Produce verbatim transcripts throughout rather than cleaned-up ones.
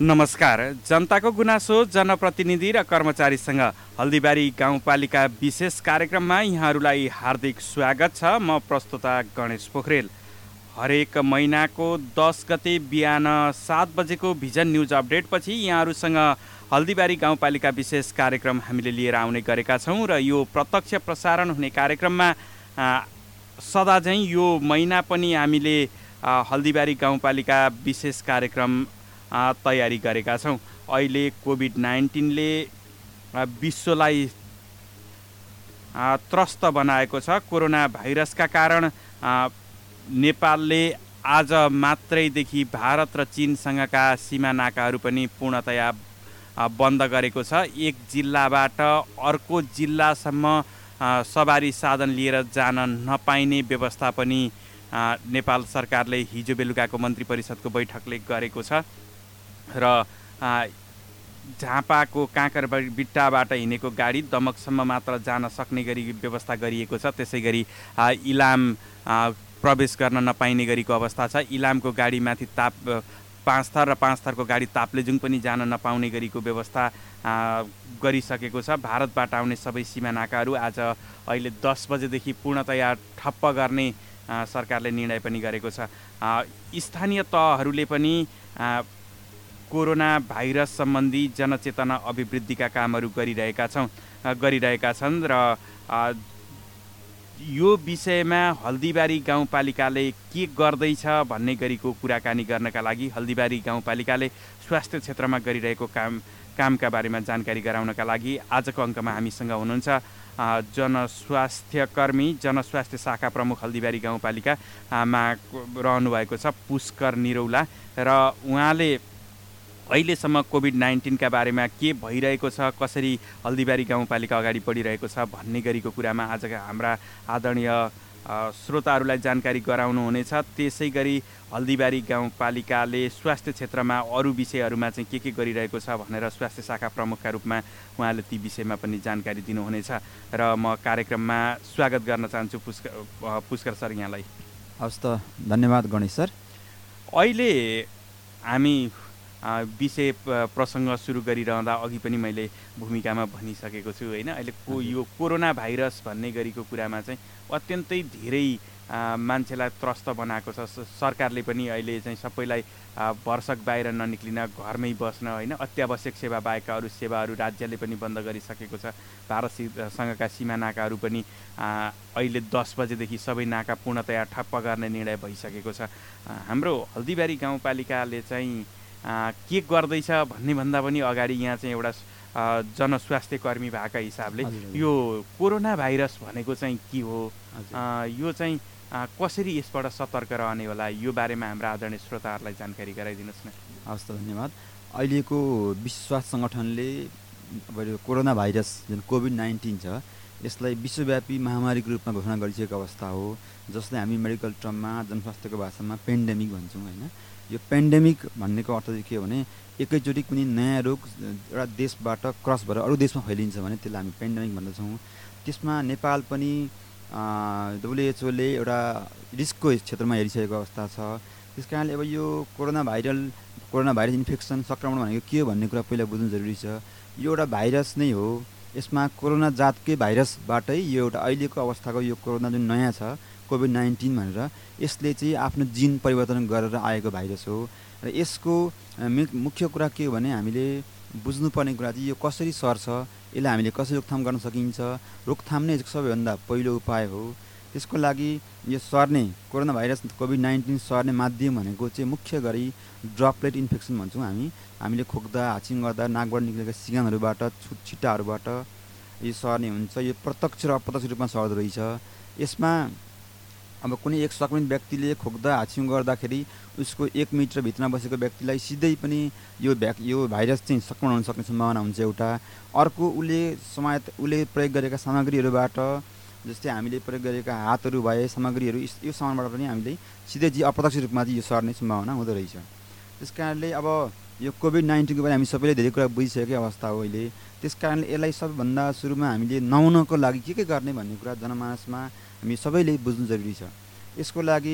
नमस्कार। जनताको गुनासो, जनप्रतिनिधि र कर्मचारीसँग हल्दीबारी गाउँपालिका विशेष कार्यक्रममा यहाँहरूलाई हार्दिक स्वागत छ। म प्रस्तुता गणेश पोखरेल। हरेक महिनाको दस गते बिहान सात बजेको भिजन न्युज अपडेटपछि यहाँहरूसँग हल्दीबारी गाउँपालिका विशेष कार्यक्रम हामीले लिएर आउने गरेका छौँ र यो प्रत्यक्ष प्रसारण हुने कार्यक्रममा सदा झैँ यो महिना पनि हामीले हल्दीबारी गाउँपालिका विशेष कार्यक्रम तयारी गरेका छौँ। अहिले कोभिड नाइन्टिनले विश्वलाई त्रस्त बनाएको छ। कोरोना भाइरसका कारण नेपालले आज मात्रैदेखि भारत र चीनसँगका सीमा नाकाहरू पनि पूर्णतया बन्द गरेको छ। एक जिल्लाबाट अर्को जिल्लासम्म सवारी साधन लिएर जान नपाइने व्यवस्था पनि नेपाल सरकारले हिजो बेलुकाको मन्त्री परिषदको बैठकले गरेको छ र झापाको काँकर बिट्टाबाट हिँडेको गाडी दमकसम्म मात्र जान सक्ने गरी व्यवस्था गरिएको छ। त्यसै गरी इलाम प्रवेश गर्न नपाइने गरीको अवस्था छ। इलामको गाडीमाथि ताप पाँच थर र पाँच थरको गाडी ताप्लेजुङ पनि जान नपाउने गरीको व्यवस्था गरिसकेको छ। भारतबाट आउने सबै सीमा नाकाहरू आज अहिले दस बजेदेखि पूर्णतया ठप्प गर्ने सरकारले निर्णय पनि गरेको छ। स्थानीय तहहरूले पनि कोरोना भाइरस सम्बन्धी जनचेतना अभिवृद्धिका कामहरू गरिरहेका छौँ गरिरहेका छन् र यो विषयमा हल्दीबारी गाउँपालिकाले के गर्दैछ भन्ने गरीको कुराकानी गर्नका लागि हल्दीबारी गाउँपालिकाले स्वास्थ्य क्षेत्रमा गरिरहेको काम कामका बारेमा जानकारी गराउनका लागि आजको अङ्कमा हामीसँग हुनुहुन्छ जनस्वास्थ्य कर्मी, जनस्वास्थ्य शाखा प्रमुख हल्दीबारी गाउँपालिकामा रहनुभएको छ पुष्कर निरौला र उहाँले अहिलेसम्म कोभिड नाइन्टिनका बारेमा के भइरहेको छ, कसरी हल्दीबारी गाउँपालिका अगाडि बढिरहेको छ भन्ने गरीको कुरामा आजका हाम्रा आदरणीय श्रोताहरूलाई जानकारी गराउनुहुनेछ। त्यसै गरी हल्दीबारी गाउँपालिकाले स्वास्थ्य क्षेत्रमा अरू विषयहरूमा चाहिँ के के गरिरहेको छ भनेर स्वास्थ्य शाखा प्रमुखका रूपमा उहाँले ती विषयमा पनि जानकारी दिनुहुनेछ र म कार्यक्रममा स्वागत गर्न चाहन्छु पुष्कर पुष्कर सर यहाँलाई। हवस् त, धन्यवाद गणेश सर। अहिले हामी विषय प्रसङ्ग सुरु गरिरहँदा अघि पनि मैले भूमिकामा भनिसकेको छु होइन। अहिले को यो कोरोना भाइरस भन्ने गरीको कुरामा चाहिँ अत्यन्तै धेरै मान्छेलाई त्रस्त बनाएको छ। सरकारले पनि अहिले चाहिँ सबैलाई वर्षक बाहिर ननिक्लिन, घरमै बस्न होइन, अत्यावश्यक सेवा बाहेकका अरू सेवाहरू राज्यले पनि बन्द गरिसकेको छ। भारतसँगका सीमा नाकाहरू पनि अहिले दस बजेदेखि सबै नाका पूर्णतया ठप्प गर्ने निर्णय भइसकेको छ। हाम्रो हल्दीबारी गाउँपालिकाले चाहिँ के गर्दैछ भन्ने भन्दा पनि अगाडि यहाँ चाहिँ एउटा जनस्वास्थ्य कर्मी भएका हिसाबले यो कोरोना भाइरस भनेको चाहिँ के हो, यो चाहिँ कसरी यसबाट सतर्क रहने होला, यो बारेमा हाम्रा आदरणीय श्रोताहरूलाई जानकारी गराइदिनुहोस् न। हवस् त, धन्यवाद। अहिलेको विश्व स्वास्थ्य सङ्गठनले अब यो कोरोना भाइरस जुन कोभिड नाइन्टिन छ यसलाई विश्वव्यापी महामारीको रूपमा घोषणा गरिसकेको अवस्था हो, जसलाई हामी मेडिकल टर्ममा जनस्वास्थ्यको भाषामा पेन्डेमिक भन्छौँ होइन। यो पेन्डेमिक भन्नेको अर्थ चाहिँ के हो भने एकैचोटि कुनै नयाँ रोग एउटा देशबाट क्रस भएर अरू देशमा फैलिन्छ भने त्यसलाई हामी पेन्डेमिक भन्दछौँ। त्यसमा नेपाल पनि डब्लुएचओले एउटा रिस्कको क्षेत्रमा हेरिसकेको अवस्था छ। त्यस कारणले अब यो corona viral corona virus infection सङ्क्रमण भनेको के हो भन्ने कुरा पहिला बुझ्नु जरुरी छ। यो एउटा भाइरस नै हो, यसमा कोरोना जातकै भाइरसबाटै यो एउटा अहिलेको अवस्थाको यो कोरोना जुन नयाँ छ कोभिड नाइन्टिन भनेर यसले चाहिँ आफ्नो जिन परिवर्तन गरेर आएको भाइरस हो र यसको मुख्य कुरा के हो भने हामीले बुझ्नुपर्ने कुरा चाहिँ यो कसरी सर्छ, यसलाई हामीले कसरी रोकथाम गर्न सकिन्छ। रोकथाम नै सबैभन्दा पहिलो उपाय हो। त्यसको लागि यो सर्ने कोरोना भाइरस कोभिड नाइन्टिन सर्ने माध्यम भनेको चाहिँ मुख्य गरी ड्रपलेट इन्फेक्सन भन्छौँ हामी। हामीले खोक्दा, हाचिङ गर्दा नाकबाट निक्लेका सिगानहरूबाट, छिट्टाहरूबाट यो सर्ने हुन्छ। यो प्रत्यक्ष र अप्रत्यक्ष रूपमा सर्दो रहेछ। यसमा अब कुनै एक सङ्क्रमित व्यक्तिले खोक्दा, हाछिउँ गर्दाखेरि उसको एक मिटर भित्रमा बसेको व्यक्तिलाई सिधै पनि यो भ्याक यो भाइरस चाहिँ सङ्क्रमण हुन सक्ने सम्भावना हुन्छ एउटा। अर्को उसले समात उसले प्रयोग गरेका सामग्रीहरूबाट, जस्तै हामीले प्रयोग गरेका हातहरू भए सामग्रीहरू यो सामानबाट पनि हामीले सिधै जी अप्रत्यक्ष रूपमा चाहिँ यो सर्ने सम्भावना हुँदो रहेछ। त्यस कारणले अब यो कोभिड नाइन्टिनको बारे हामी सबैले धेरै कुरा बुझिसकेकै अवस्था हो अहिले। त्यस कारणले यसलाई सबभन्दा सुरुमा हामीले नहुनको लागि के के गर्ने भन्ने कुरा जनमानसमा हामी सबैले बुझ्नु जरुरी छ। यसको लागि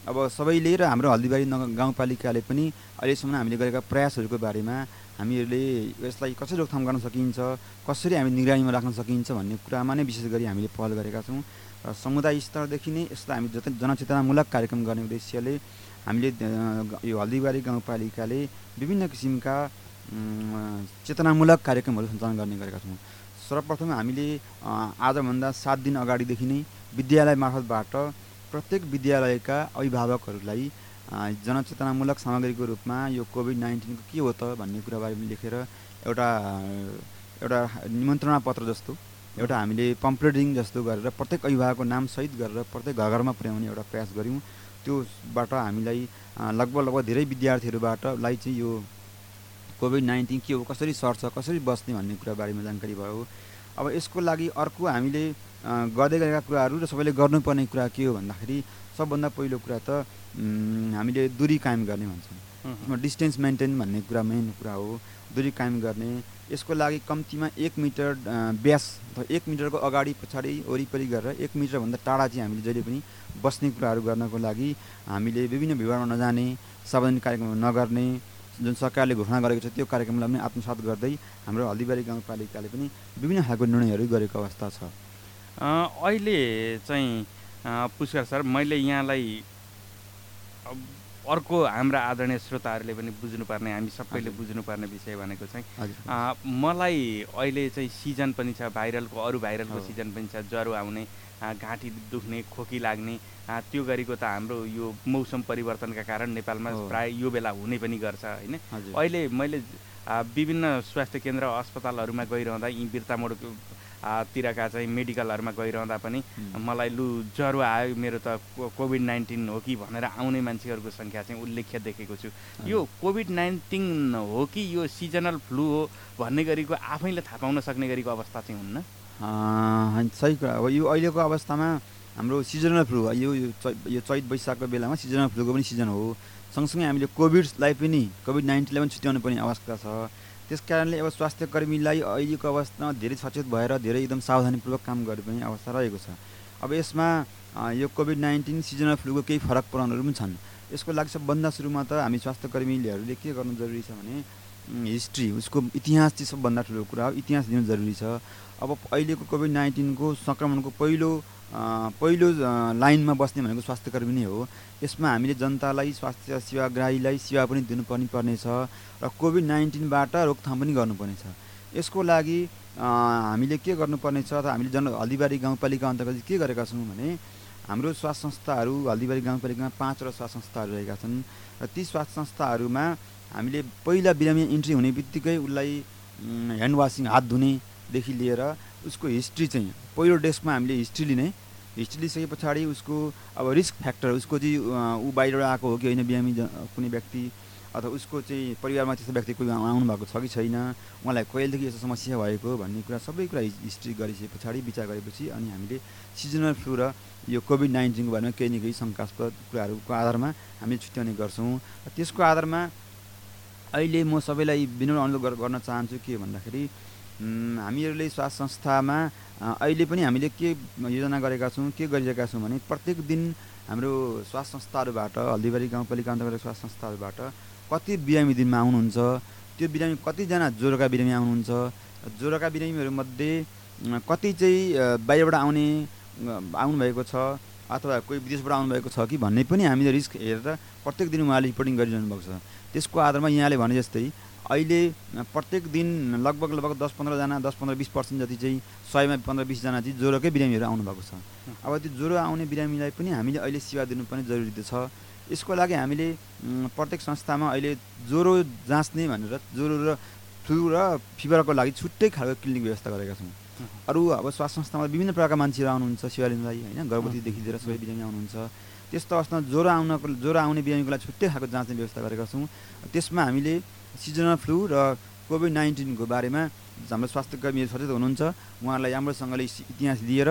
अब सबैले र हाम्रो हल्दीबारी गाउँपालिकाले पनि अहिलेसम्म हामीले गरेका प्रयासहरूको बारेमा हामीहरूले यसलाई कसरी रोकथाम गर्न सकिन्छ, कसरी हामी निगरानीमा राख्न सकिन्छ भन्ने कुरामा नै विशेष गरी हामीले पहल गरेका छौँ। र समुदाय स्तरदेखि नै यसलाई हामी जति जनचेतनामूलक कार्यक्रम गर्ने उद्देश्यले हामीले यो हल्दीबारी गाउँपालिकाले विभिन्न किसिमका चेतनामूलक कार्यक्रमहरू सञ्चालन गर्ने गरेका छौँ। सर्वप्रथम हामीले आजभन्दा सात दिन अगाडिदेखि नै विद्यालय मार्फतबाट प्रत्येक विद्यालयका अभिभावकहरूलाई जनचेतनामूलक सामग्रीको रूपमा यो कोभिड नाइन्टिनको के हो त भन्ने कुराबारे लेखेर एउटा एउटा निमन्त्रणा पत्र जस्तो एउटा हामीले पम्पलेटिङ जस्तो गरेर प्रत्येक अभिभावकको नामसहित गरेर प्रत्येक घर घरमा पुर्याउने एउटा प्रयास गऱ्यौँ। त्योबाट हामीलाई लगभग लगभग धेरै विद्यार्थीहरूबाटलाई चाहिँ यो कोभिड नाइन्टिन के हो, कसरी सर्छ, कसरी बस्ने भन्ने कुरा बारेमा जानकारी भयो। अब यसको लागि अर्को हामीले गर्दै गरेका कुराहरू र सबैले गर्नुपर्ने कुरा के हो भन्दाखेरि सबभन्दा पहिलो कुरा त हामीले दूरी कायम गर्ने भन्छौँ, डिस्टेन्स मेन्टेन भन्ने कुरा मेन कुरा हो। दूरी कायम गर्ने, यसको लागि कम्तीमा एक मिटर व्यास अथवा एक मिटरको अगाडि पछाडि वरिपरि गरेर एक मिटरभन्दा टाढा चाहिँ हामीले जहिले पनि बस्ने कुराहरू गर्नको लागि हामीले विभिन्न भिडभाडमा नजाने, सार्वजनिक कार्यक्रम नगर्ने, जुन सरकारले घोषणा गरेको छ त्यो कार्यक्रमलाई पनि आत्मसात गर्दै हाम्रो हल्दीबारी गाउँपालिकाले पनि विभिन्न खालको निर्णयहरू गरेको अवस्था छ। अहिले चाहिँ पुष्कर सर, मैले यहाँलाई अर्को हाम्रा आदरणीय श्रोताहरूले पनि बुझ्नुपर्ने, हामी सबैले बुझ्नुपर्ने विषय भनेको चाहिँ मलाई अहिले चाहिँ सिजन पनि छ, भाइरलको अरू भाइरलको सिजन पनि छ, ज्वरो आउने, घाँटी दुख्ने, खोकी लाग्ने, त्यो गरेको त हाम्रो यो मौसम परिवर्तनका कारण नेपालमा प्राय यो बेला हुने पनि गर्छ होइन। अहिले मैले विभिन्न स्वास्थ्य केन्द्र अस्पतालहरूमा गइरहँदा यी बिर्तामोड तिरका चाहिँ मेडिकलहरूमा गइरहँदा पनि मलाई लु ज्वरो आयो, मेरो त कोभिड नाइन्टिन हो कि भनेर आउने मान्छेहरूको सङ्ख्या चाहिँ उल्लेख्य देखेको छु। यो कोभिड नाइन्टिन हो कि यो सिजनल फ्लू हो भन्ने गरेको आफैले थाहा पाउन सक्ने गरेको अवस्था चाहिँ हुन्न? सही कुरा हो। यो अहिलेको अवस्थामा हाम्रो सिजनल फ्लू यो यो चैत वैशाखको बेलामा सिजनल फ्लूको पनि सिजन हो। सँगसँगै हामीले कोभिडलाई पनि कोभिड नाइन्टिनलाई पनि छुट्याउनु पर्ने आवश्यकता छ। त्यस कारणले अब स्वास्थ्य कर्मीलाई अहिलेको अवस्थामा धेरै सचेत भएर धेरै एकदम सावधानीपूर्वक काम गर्नुपर्ने अवस्था रहेको छ। अब यसमा यो कोभिड नाइन्टिन सिजनल फ्लूको केही फरक पराउनुहरू पनि छन्। यसको लागि सबभन्दा सुरुमा त हामी स्वास्थ्य कर्मीहरूले के गर्नु जरुरी छ भने हिस्ट्री, उसको इतिहास चाहिँ सबभन्दा ठुलो कुरा हो, इतिहास दिनु जरुरी छ। अब अहिलेको कोभिड नाइन्टिनको सङ्क्रमणको पहिलो पहिलो लाइनमा बस्ने भनेको स्वास्थ्य कर्मी नै हो। यसमा हामीले जनतालाई, स्वास्थ्य सेवाग्राहीलाई सेवा पनि दिनुपर्ने पर्नेछ र कोभिड नाइन्टिनबाट रोकथाम पनि गर्नुपर्नेछ। यसको लागि हामीले के गर्नुपर्नेछ त हामीले जन हल्दीबारी गाउँपालिका अन्तर्गत के गरेका छौँ भने हाम्रो स्वास्थ्य संस्थाहरू हल्दीबारी गाउँपालिकामा पाँचवटा स्वास्थ्य संस्थाहरू रहेका छन् र ती स्वास्थ्य संस्थाहरूमा हामीले पहिला बिरामी इन्ट्री हुने बित्तिकै उसलाई ह्यान्ड वासिङ, हात धुनेदेखि लिएर उसको हिस्ट्री चाहिँ पहिलो डेस्कमा हामीले हिस्ट्री लिने, हिस्ट्री लिइसके पछाडि उसको अब रिस्क फ्याक्टर, उसको चाहिँ ऊ बाहिरबाट आएको हो कि होइन बिरामी कुनै व्यक्ति, अथवा उसको चाहिँ परिवारमा त्यस्तो व्यक्ति कोही आउनु भएको छ कि छैन, उहाँलाई कहिलेदेखि यस्तो समस्या भएको भन्ने कुरा सबै कुरा हिस्ट्री गरिसके पछाडि विचार गरेपछि अनि हामीले सिजनल फ्लू र यो कोभिड नाइन्टिनको बारेमा केही न केही शङ्कास्पद कुराहरूको आधारमा हामीले छुट्याउने गर्छौँ। त्यसको आधारमा अहिले म सबैलाई विनम्र अनुरोध गर्न चाहन्छु के भन्दाखेरि हामीहरूले स्वास्थ्य संस्थामा अहिले पनि हामीले के योजना गरेका छौँ, के गरिरहेका छौँ भने प्रत्येक दिन हाम्रो स्वास्थ्य संस्थाहरूबाट हल्दीबारी गाउँपालिका अन्तर्गत स्वास्थ्य संस्थाहरूबाट कति बिरामी दिनमा आउनुहुन्छ, त्यो बिरामी कतिजना ज्वरोका बिरामी आउनुहुन्छ, ज्वरोका बिरामीहरूमध्ये कति चाहिँ बाहिरबाट आउने आउनुभएको छ अथवा कोही विदेशबाट आउनुभएको छ कि भन्ने पनि हामीले रिस्क हेरेर प्रत्येक दिन उहाँले रिपोर्टिङ गरिरहनु भएको छ। त्यसको आधारमा यहाँले भने जस्तै अहिले प्रत्येक दिन लगभग लगभग दस पन्ध्रजना दस पन्ध्र बिस पर्सेन्ट जति चाहिँ सयमा पन्ध्र बिसजना चाहिँ ज्वरोकै बिरामीहरू आउनुभएको छ। अब त्यो ज्वरो आउने बिरामीलाई पनि हामीले अहिले सेवा दिनुपर्ने जरुरी छ। यसको लागि हामीले प्रत्येक संस्थामा अहिले ज्वरो जाँच्ने भनेर ज्वरो र फ्लू र फिभरको लागि छुट्टै खालको क्लिनिक व्यवस्था गरेका छौँ। अरू अब स्वास्थ्य संस्थामा विभिन्न प्रकारका मान्छेहरू आउनुहुन्छ सेवा लिनलाई होइन, गर्भवतीदेखि लिएर सबै बिरामी आउनुहुन्छ। त्यस्तो अवस्थामा ज्वरो आउनको ज्वरो आउने बिरामीको लागि छुट्टै खालको जाँच्ने व्यवस्था गरेका छौँ। त्यसमा हामीले सिजनल फ्लू र कोभिड नाइन्टिनको बारेमा हाम्रो स्वास्थ्य कर्मीहरू सचेत हुनुहुन्छ, उहाँहरूलाई राम्रोसँगले इतिहास दिएर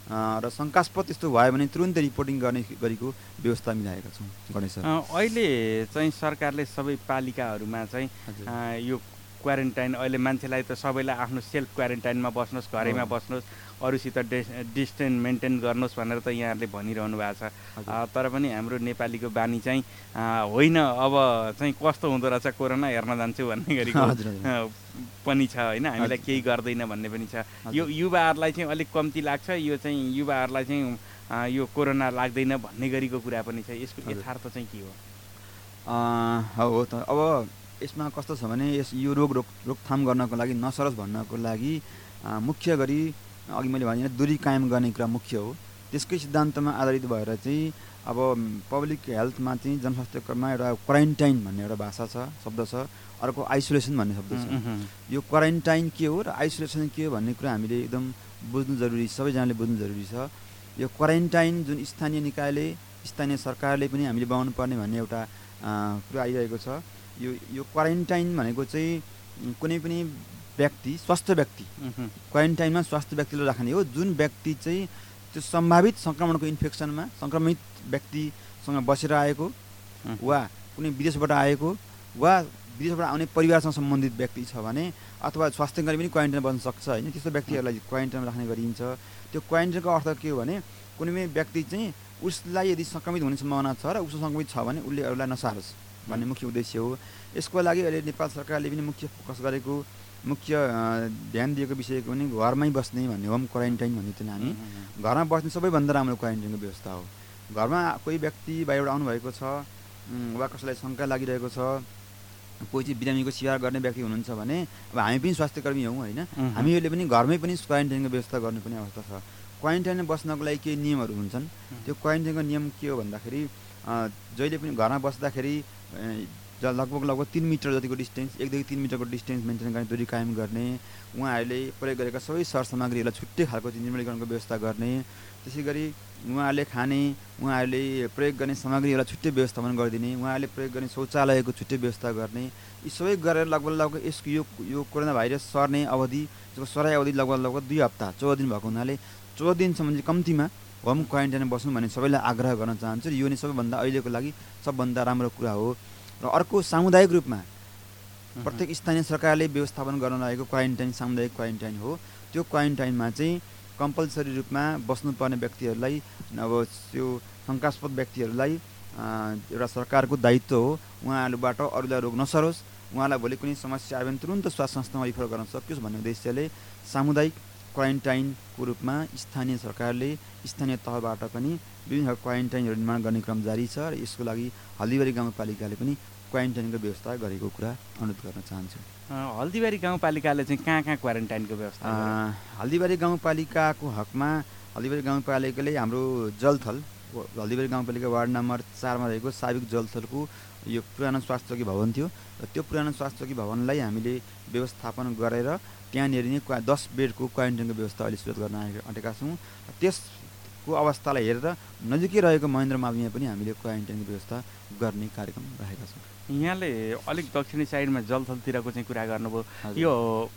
र शङ्कास्पद त्यस्तो भयो भने तुरुन्तै रिपोर्टिङ गर्ने गरेको व्यवस्था मिलाएका छौँ। गणेश सर, अहिले चाहिँ सरकारले सबै पालिकाहरूमा चाहिँ यो क्वारेन्टाइन अहिले मान्छेलाई त सबैलाई आफ्नो सेल्फ क्वारेन्टाइनमा बस्नुहोस्, घरैमा बस्नुहोस्, अरूसित डिस्टेन्स मेन्टेन गर्नुहोस् भनेर त यहाँहरूले भनिरहनु भएको छ। तर पनि हाम्रो नेपालीको बानी चाहिँ होइन अब चाहिँ कस्तो हुँदो रहेछ कोरोना हेर्न जान्छु भन्ने गरेको पनि छ होइन, हामीलाई केही गर्दैन भन्ने पनि छ। यो युवाहरूलाई चाहिँ अलिक कम्ती लाग्छ, यो चाहिँ युवाहरूलाई चाहिँ यो कोरोना लाग्दैन भन्ने गरेको कुरा पनि छ। यसको यथार्थ चाहिँ के हो? हो त अब यसमा कस्तो छ भने यस यो रोग रोक रोकथाम गर्नको लागि नसरोस् भन्नको लागि मुख्य गरी अघि मैले भने दूरी कायम गर्ने कुरा मुख्य हो। त्यसकै सिद्धान्तमा आधारित भएर चाहिँ अब पब्लिक हेल्थमा चाहिँ जनस्वास्थ्यकर्ममा एउटा क्वारेन्टाइन भन्ने एउटा भाषा छ, शब्द छ, अर्को आइसोलेसन भन्ने शब्द छ। यो क्वारेन्टाइन के हो र आइसोलेसन के हो भन्ने कुरा हामीले एकदम बुझ्नु जरुरी छ, सबैजनाले बुझ्नु जरुरी छ। यो क्वारेन्टाइन जुन स्थानीय निकायले स्थानीय सरकारले पनि हामीले बनाउनु पर्ने भन्ने एउटा कुरा आइरहेको छ। यो यो क्वारेन्टाइन भनेको चाहिँ कुनै पनि व्यक्ति स्वस्थ व्यक्ति क्वारेन्टाइनमा स्वस्थ व्यक्तिलाई राख्ने हो, जुन व्यक्ति चाहिँ त्यो सम्भावित सङ्क्रमणको इन्फेक्सनमा सङ्क्रमित व्यक्तिसँग बसेर आएको वा कुनै विदेशबाट आएको वा विदेशबाट आउने परिवारसँग सम्बन्धित व्यक्ति छ भने अथवा स्वास्थ्यकर्मी पनि क्वारेन्टाइन बस्न सक्छ होइन, त्यस्तो व्यक्तिहरूलाई क्वारेन्टाइनमा राख्ने गरिन्छ। त्यो क्वारेन्टाइनको अर्थ के हो भने कुनै पनि व्यक्ति चाहिँ उसलाई यदि सङ्क्रमित हुने सम्भावना छ र उसको सङ्क्रमित छ भने उसले अरूलाई नसारोस् भन्ने मुख्य उद्देश्य हो। यसको लागि अहिले नेपाल सरकारले पनि मुख्य फोकस गरेको मुख्य ध्यान दिएको विषयको पनि घरमै बस्ने भन्ने होम क्वारेन्टाइन भन्ने चाहिँ हामी घरमा बस्ने सबैभन्दा राम्रो क्वारेन्टाइनको व्यवस्था हो। घरमा कोही व्यक्ति बाहिरबाट आउनुभएको छ वा कसैलाई शङ्का लागिरहेको छ, कोही चाहिँ बिरामीको सेवा गर्ने व्यक्ति हुनुहुन्छ भने अब हामी पनि स्वास्थ्यकर्मी हौँ होइन, हामीहरूले पनि घरमै पनि क्वारेन्टाइनको व्यवस्था गर्नुपर्ने अवस्था छ। क्वारेन्टाइनमा बस्नको लागि केही नियमहरू हुन्छन्। त्यो क्वारेन्टाइनको नियम के हो भन्दाखेरि जहिले पनि घरमा बस्दाखेरि लगभग लगभग तिन मिटर जतिको डिस्टेन्स एकदेखि तिन मिटरको डिस्टेन्स मेन्टेन गर्ने, दूरी कायम गर्ने, उहाँहरूले प्रयोग गरेका सबै सरसामग्रीहरूलाई छुट्टै खालको निर्मलीकरणको व्यवस्था गर्ने, त्यसै गरी उहाँहरूले खाने उहाँहरूले प्रयोग गर्ने सामग्रीहरूलाई छुट्टै व्यवस्थापन गरिदिने, उहाँहरूले प्रयोग गर्ने शौचालयको छुट्टै व्यवस्था गर्ने, यी सबै गरेर लगभग लगभग यसको यो यो कोरोना भाइरस सर्ने अवधि जसको सराई अवधि लगभग लगभग दुई हप्ता चौध दिन भएको हुनाले चौध दिनसम्म चाहिँ कम्तीमा होम क्वारेन्टाइनमा बस्नु भन्ने सबैलाई आग्रह गर्न चाहन्छु। यो नै सबैभन्दा अहिलेको लागि सबभन्दा राम्रो कुरा हो। र अर्को सामुदायिक रूपमा प्रत्येक स्थानीय सरकारले व्यवस्थापन गर्न लागेको क्वारेन्टाइन सामुदायिक क्वारेन्टाइन हो। त्यो क्वारेन्टाइनमा चाहिँ कम्पलसरी रूपमा बस्नुपर्ने व्यक्तिहरूलाई अब त्यो शङ्कास्पद व्यक्तिहरूलाई एउटा सरकारको दायित्व हो, उहाँहरूबाट अरूलाई रोग नसरोस्, उहाँलाई भोलि कुनै समस्या आयो भने तुरुन्त स्वास्थ्य संस्थामा रिफर गर्न सकियोस् भन्ने उद्देश्यले सामुदायिक क्वारेन्टाइनको रूपमा स्थानीय सरकारले स्थानीय तहबाट पनि विभिन्न क्वारेन्टाइनहरू निर्माण गर्ने क्रम जारी छ र यसको लागि हल्दीबारी गाउँपालिकाले पनि क्वारेन्टाइनको व्यवस्था गरेको कुरा अनुरोध गर्न चाहन्छु। हल्दीबारी गाउँपालिकाले चाहिँ कहाँ कहाँ क्वारेन्टाइनको व्यवस्था? हल्दीबारी गाउँपालिकाको हकमा हल्दीबारी गाउँपालिकाले हाम्रो जलथल हल्दीबारी गाउँपालिका वार्ड नम्बर चारमा रहेको साविक जलथलको यो पुरानो स्वास्थ्य चौकी भवन थियो र त्यो पुरानो स्वास्थ्य चौकी भवनलाई हामीले व्यवस्थापन गरेर त्यहाँनिर नै क्वा दस बेडको क्वारेन्टाइनको व्यवस्था अहिले सुरु गर्न आँटेका छौँ। त्यसको अवस्थालाई हेरेर नजिकै रहेको महेन्द्र माविमा पनि हामीले क्वारेन्टाइनको व्यवस्था गर्ने कार्यक्रम राखेका छौँ। यहाँले अलिक दक्षिणी साइडमा जलथलतिरको चाहिँ कुरा गर्नुभयो, यो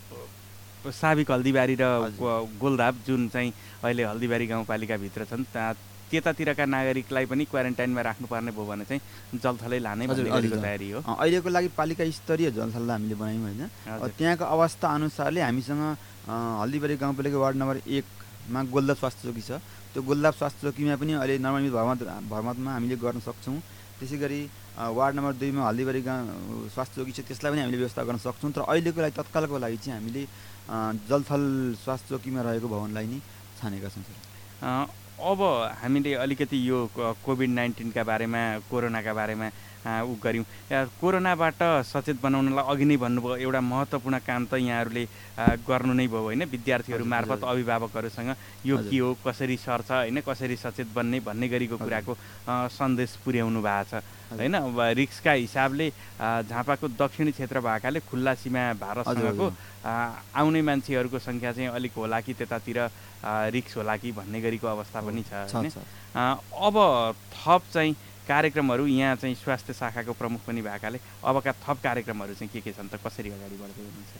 साविक हल्दीबारी र गोलधाप जुन चाहिँ अहिले हल्दीबारी गाउँपालिकाभित्र छन् त्यतातिरका नागरिकलाई पनि क्वारेन्टाइनमा राख्नुपर्ने भयो भने चाहिँ जलथलै लाने भन्ने तयारी हो। अहिलेको लागि पालिका स्तरीय जलथललाई हामीले बनायौँ होइन, त्यहाँको अवस्था अनुसारले हामीसँग हल्दीबारी गाउँपालिका वार्ड नम्बर एकमा गोलदाप स्वास्थ्य चौकी छ। त्यो गोलदाप स्वास्थ्य चौकीमा पनि अहिले नवनिर्मित भर्मत भर्मतमा हामीले गर्न सक्छौँ। त्यसै गरी वार्ड नम्बर दुईमा हल्दीबारी गाउँ स्वास्थ्य चौकी छ, त्यसलाई पनि हामीले व्यवस्था गर्न सक्छौँ। तर अहिलेको लागि तत्कालको लागि चाहिँ हामीले जलथल स्वास्थ्य चौकीमा रहेको भवनलाई नै छानेका छौँ। अब हामीले अलिकति यो कोभिड नाइन्टिनका बारेमा कोरोनाका बारेमा उ गऱ्यौँ। कोरोनाबाट सचेत बनाउनलाई अघि नै भन्नुभयो एउटा महत्त्वपूर्ण काम त यहाँहरूले गर्नु नै भयो होइन, विद्यार्थीहरू मार्फत अभिभावकहरूसँग यो के हो कसरी सर्छ होइन कसरी सचेत बन्ने भन्ने गरेको कुराको सन्देश पुर्याउनु भएको छ होइन। अब रिक्सका हिसाबले झापाको दक्षिणी क्षेत्र भएकाले खुल्ला सीमा भारतसँगको आउने मान्छेहरूको सङ्ख्या चाहिँ अलिक होला कि त्यतातिर रिक्स होला कि भन्ने गरेको अवस्था पनि छ होइन। अब थप चाहिँ कार्यक्रमहरू यहाँ चाहिँ स्वास्थ्य शाखाको प्रमुख पनि भएकाले अबका थप कार्यक्रमहरू चाहिँ के के छन् त, कसरी अगाडि बढ्दै हुनुहुन्छ?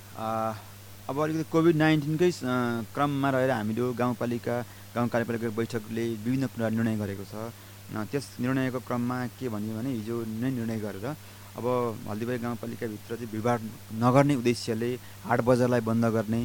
अब अलिकति कोभिड नाइन्टिनकै क्रममा रहेर हामीले गाउँपालिका गाउँ कार्यपालिका बैठकले विभिन्न कुरा निर्णय गरेको छ। त्यस निर्णयको क्रममा के भन्यो भने हिजो नै निर्णय गरेर अब हल्दीबारी गाउँपालिकाभित्र चाहिँ भिडभाड नगर्ने उद्देश्यले हाट बजारलाई बन्द गर्ने,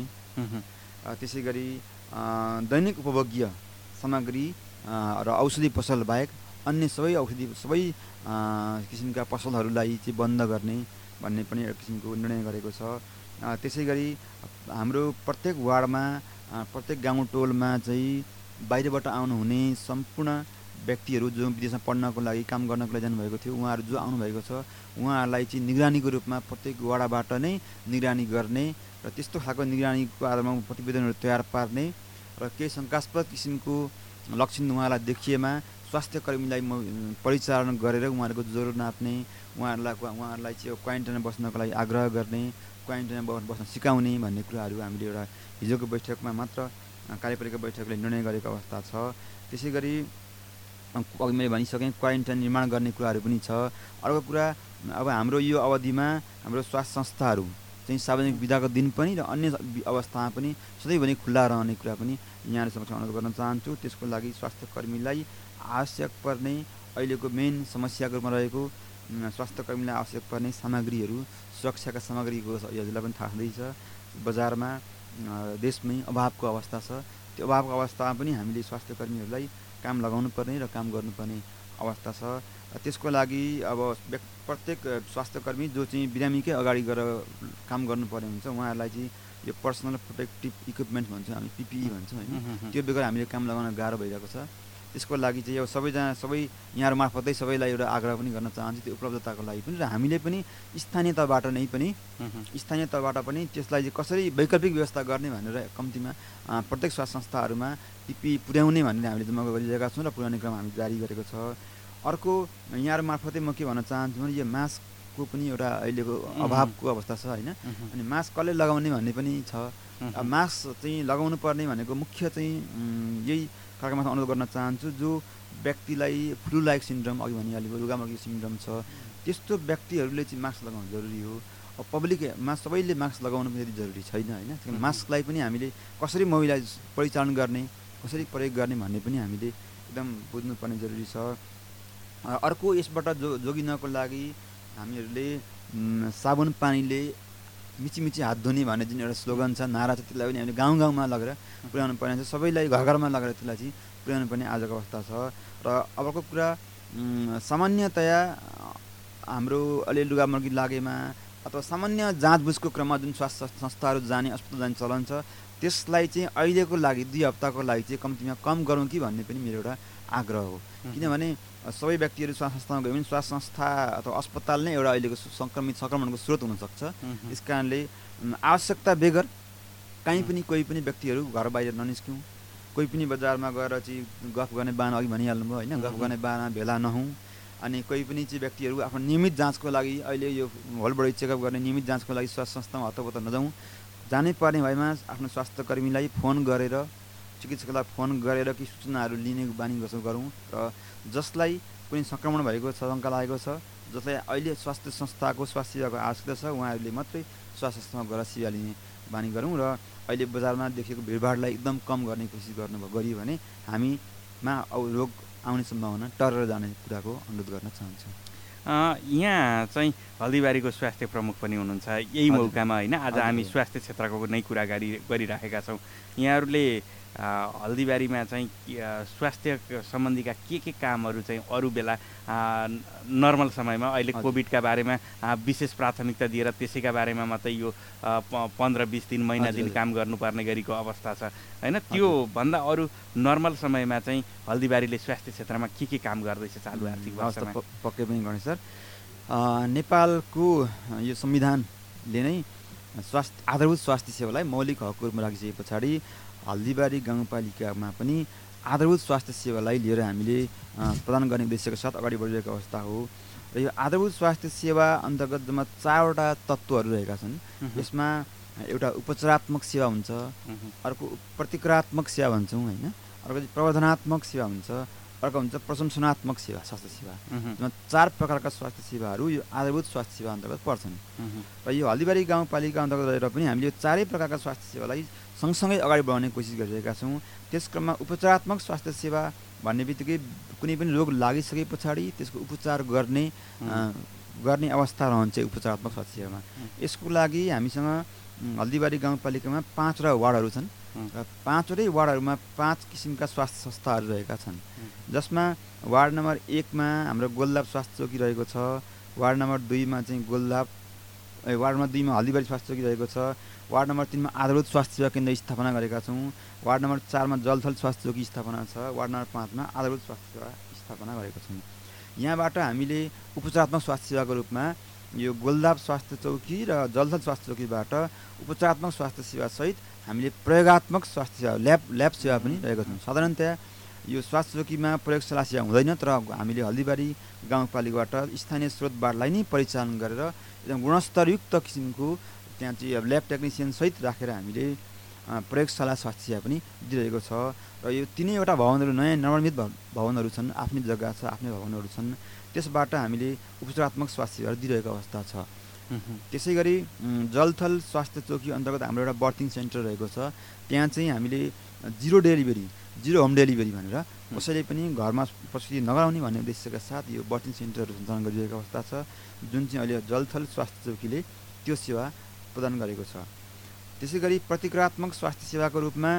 त्यसै गरी दैनिक उपभोग्य सामग्री र औषधि पसल बाहेक अन्य सबै औषधि सबै किसिमका पसलहरूलाई चाहिँ बन्द गर्ने भन्ने पनि एउटा किसिमको निर्णय गरेको छ। त्यसै गरी हाम्रो प्रत्येक वार्डमा प्रत्येक गाउँ टोलमा चाहिँ बाहिरबाट आउनुहुने सम्पूर्ण व्यक्तिहरू जो विदेशमा पढ्नको लागि काम गर्नको लागि जानुभएको थियो उहाँहरू जो आउनुभएको छ उहाँहरूलाई चाहिँ निगरानीको रूपमा प्रत्येक वडाबाट नै निगरानी गर्ने र त्यस्तो खालको निगरानीको आधारमा प्रतिवेदनहरू तयार पार्ने र केही शङ्कास्पद किसिमको लक्षण उहाँलाई देखिएमा स्वास्थ्य कर्मीलाई परिचालन गरेर उहाँहरूको ज्वरो नाप्ने, उहाँहरूलाई उहाँहरूलाई चाहिँ क्वारेन्टाइनमा बस्नको लागि आग्रह गर्ने, क्वारेन्टाइनमा बस्न सिकाउने भन्ने कुराहरू हामीले एउटा हिजोको बैठकमा मात्र कार्यपालिका बैठकले निर्णय गरेको अवस्था छ। त्यसै गरी अघि मैले भनिसकेँ क्वारेन्टाइन निर्माण गर्ने कुराहरू पनि छ। अर्को कुरा अब हाम्रो यो अवधिमा हाम्रो स्वास्थ्य संस्थाहरू चाहिँ सार्वजनिक बिदाको दिन पनि र अन्य अवस्थामा पनि सधैँभरि खुल्ला रहने कुरा पनि यहाँहरू समक्ष अनुरोध गर्न चाहन्छु। त्यसको लागि स्वास्थ्य कर्मीलाई आवश्यक पर्ने अहिलेको मेन समस्याको रूपमा रहेको स्वास्थ्य कर्मीलाई आवश्यक पर्ने सामग्रीहरू सुरक्षाका सामग्रीको हजुरलाई पनि थाहा छँदैछ बजारमा देशमै अभावको अवस्था छ। त्यो अभावको अवस्थामा पनि हामीले स्वास्थ्य कर्मीहरूलाई काम लगाउनु पर्ने र काम गर्नुपर्ने अवस्था छ। त्यसको लागि अब प्रत्येक स्वास्थ्यकर्मी जो चाहिँ बिरामीकै अगाडि गएर काम गर्नुपर्ने हुन्छ उहाँहरूलाई चाहिँ यो पर्सनल प्रोटेक्टिभ इक्विपमेन्ट भन्छौँ हामी, पिपिई भन्छौँ होइन, त्यो बेगर हामीले काम लगाउन गाह्रो भइरहेको छ। त्यसको लागि चाहिँ अब सबैजना सबै यहाँहरू मार्फतै सबैलाई एउटा आग्रह पनि गर्न चाहन्छु त्यो उपलब्धताको लागि पनि र हामीले पनि स्थानीय तहबाट नै पनि स्थानीय तहबाट पनि त्यसलाई चाहिँ कसरी वैकल्पिक व्यवस्था गर्ने भनेर कम्तीमा प्रत्येक स्वास्थ्य संस्थाहरूमा पिपिई पुर्याउने भनेर हामीले जम्मा गरिरहेका छौँ र पुर्याउने क्रम हामी जारी गरेको छ। अर्को यहाँहरू मार्फतै म के भन्न चाहन्छु भने यो मास्कको पनि एउटा अहिलेको अभावको अवस्था छ होइन, अनि मास्क कसले लगाउने भन्ने पनि छ। मास्क चाहिँ लगाउनु पर्ने भनेको मुख्य चाहिँ यही कार्यक्रममा अनुरोध गर्न चाहन्छु जो व्यक्तिलाई फ्लू लाइक सिन्ड्रोम अघि भनिहालेको रुगामार्गी सिन्ड्रोम छ त्यस्तो व्यक्तिहरूले चाहिँ मास्क लगाउनु जरुरी हो। अब पब्लिकमा सबैले मास्क लगाउनु पनि जरुरी छैन होइन, त्यही मास्कलाई पनि हामीले कसरी मोबिलाइज परिचालन गर्ने कसरी प्रयोग गर्ने भन्ने पनि हामीले एकदम बुझ्नुपर्ने जरुरी छ। अर्को यसबाट जो जोगिनको लागि हामीहरूले साबुन पानीले मिची मिची हात धुने भन्ने जुन एउटा स्लोगन छ नारा छ त्यसलाई पनि हामीले गाउँ गाउँमा लगेर पुर्याउनु पर्ने छ, सबैलाई घर घरमा लगेर त्यसलाई चाहिँ पुर्याउनु पर्ने आजको अवस्था छ। र अबको कुरा सामान्यतया हाम्रो अलि लुगामर्गी लागेमा अथवा सामान्य जाँचबुझको क्रममा जुन स्वास्थ्य संस्थाहरू जाने अस्पताल जाने चलन छ त्यसलाई चाहिँ अहिलेको लागि दुई हप्ताको लागि चाहिँ कम्तीमा कम गरौँ कि भन्ने पनि मेरो एउटा आग्रह हो। किनभने सबै व्यक्तिहरू स्वास्थ्य संस्थामा गयो भने स्वास्थ्य संस्था अथवा अस्पताल नै एउटा अहिलेको सङ्क्रमित सङ्क्रमणको स्रोत हुनसक्छ। त्यस कारणले आवश्यकता बेगर कहीँ पनि कोही पनि व्यक्तिहरू घर बाहिर ननिस्क्यौँ, कोही पनि बजारमा गएर चाहिँ गफ गर्ने बाहना अघि भनिहाल्नुभयो होइन, गफ गर्ने बाहना भेला नहौँ। अनि कोही पनि चाहिँ व्यक्तिहरू आफ्नो नियमित जाँचको लागि अहिले यो होल बडी चेकअप गर्ने नियमित जाँचको लागि स्वास्थ्य संस्थामा हतपत नजाउँ, जानै पर्ने भएमा आफ्नो स्वास्थ्य कर्मीलाई फोन गरेर चिकित्सकलाई फोन गरेर कि सूचनाहरू लिने बानी गरौँ र जसलाई कुनै सङ्क्रमण भएको छ शङ्का लागेको छ जसलाई अहिले स्वास्थ्य संस्थाको स्वास्थ्य सेवाको आवश्यकता छ उहाँहरूले मात्रै स्वास्थ्य संस्थामा गएर सेवा लिने बानी गरौँ र अहिले बजारमा देखिएको भिडभाडलाई एकदम कम गर्ने कोसिस गर्नु गरियो भने हामीमा रोग आउने सम्भावना टरेर जाने कुराको अनुरोध गर्न चाहन्छु। यहाँ चाहिँ हल्दीबारीको स्वास्थ्य प्रमुख पनि हुनुहुन्छ यही मौकामा होइन, आज हामी स्वास्थ्य क्षेत्रको नै कुरा गरि गरिराखेका छौँ। यहाँहरूले हल्दीबारीमा चाहिँ स्वास्थ्य सम्बन्धीका के के कामहरू चाहिँ अरू बेला नर्मल समयमा अहिले कोभिडका बारेमा विशेष प्राथमिकता दिएर त्यसैका बारेमा मात्रै यो पन्ध्र बिस दिन महिना दिन काम गर्नुपर्ने गरेको अवस्था छ होइन, त्यो भन्दा अरू नर्मल समयमा चाहिँ हल्दीबारीले स्वास्थ्य क्षेत्रमा के के काम गर्दैछ चालु आर्थिक वर्षमा? पक्कै पनि गर्ने सर, नेपालको यो संविधानले नै स्वास्थ्य आधारभूत स्वास्थ्य सेवालाई मौलिक हकको रूपमा राखिसके पछाडि हल्दीबारी गाउँपालिकामा पनि आधारभूत स्वास्थ्य सेवालाई लिएर हामीले प्रदान गर्ने उद्देश्यको साथ अगाडि बढिरहेको अवस्था हो। र यो आधारभूत स्वास्थ्य सेवा अन्तर्गत जम्मा चारवटा तत्त्वहरू रहेका छन्। यसमा एउटा उपचारात्मक सेवा हुन्छ, अर्को प्रतिकारात्मक सेवा भन्छौँ होइन, अर्को चाहिँ प्रवर्धनात्मक सेवा हुन्छ, अर्को हुन्छ प्रशंसनात्मक सेवा स्वास्थ्य सेवा। जम्मा चार प्रकारका स्वास्थ्य सेवाहरू यो आधारभूत स्वास्थ्य सेवा अन्तर्गत पर्छन्। र यो हल्दीबारी गाउँपालिका अन्तर्गत रहेर पनि हामीले यो चारै प्रकारका स्वास्थ्य सेवालाई सँगसँगै अगाडि बढाउने कोसिस गरिरहेका छौँ। त्यस क्रममा उपचारात्मक स्वास्थ्य सेवा भन्ने बित्तिकै कुनै पनि रोग लागिसके पछाडि त्यसको उपचार गर्ने गर्ने अवस्था रहन्छ उपचारात्मक स्वास्थ्य सेवामा। यसको लागि हामीसँग हल्दीबारी गाउँपालिकामा पाँचवटा वार्डहरू छन् र पाँचवटै वार्डहरूमा पाँच किसिमका स्वास्थ्य संस्थाहरू रहेका छन्, जसमा वार्ड नम्बर एकमा हाम्रो गोलदाब स्वास्थ्य चौकी रहेको छ, वार्ड नम्बर दुईमा चाहिँ गोलदाब, वार्ड नम्बर दुईमा हल्दीबारी स्वास्थ्य चौकी रहेको छ, वार्ड नम्बर तिनमा आधारभूत स्वास्थ्य सेवा केन्द्र स्थापना गरेका छौँ, वार्ड नम्बर चारमा जलथल स्वास्थ्य चौकी स्थापना छ, वार्ड नम्बर पाँचमा आधारभूत स्वास्थ्य सेवा स्थापना गरेका छौँ। यहाँबाट हामीले उपचारात्मक स्वास्थ्य सेवाको रूपमा यो गोलदाब स्वास्थ्य चौकी र जलथल स्वास्थ्य चौकीबाट उपचारात्मक स्वास्थ्य सेवासहित हामीले प्रयोगात्मक स्वास्थ्य सेवा ल्याब ल्याब सेवा पनि रहेका छौँ। साधारणतया यो स्वास्थ्य चौकीमा प्रयोगशाला सेवा हुँदैन, तर हामीले हल्दीबारी गाउँपालिकाबाट स्थानीय स्रोतबाटलाई नै परिचालन गरेर एकदम गुणस्तरयुक्त किसिमको त्यहाँ चाहिँ अब ल्याब टेक्निसियनसहित राखेर हामीले प्रयोगशाला स्वास्थ्य सेवा पनि दिइरहेको छ। र यो तिनैवटा भवनहरू नयाँ नवनिर्मित भवनहरू छन्, आफ्नै जग्गा छ, आफ्नै भवनहरू छन्, त्यसबाट हामीले उपचारात्मक स्वास्थ्य सेवाहरू दिइरहेको अवस्था छ। त्यसै गरी जलथल स्वास्थ्य चौकी अन्तर्गत हाम्रो एउटा बर्थिङ सेन्टर रहेको छ, त्यहाँ चाहिँ हामीले zero delivery zero home delivery भनेर कसैले पनि घरमा प्रसुति नगराउने भन्ने उद्देश्यका साथ यो बर्थिङ सेन्टरहरू सञ्चालन गरिरहेको अवस्था छ, जुन चाहिँ अहिले जलथल स्वास्थ्य चौकीले त्यो सेवा प्रदान गरेको छ। त्यसै गरी प्रतिक्रियात्मक स्वास्थ्य सेवाको रूपमा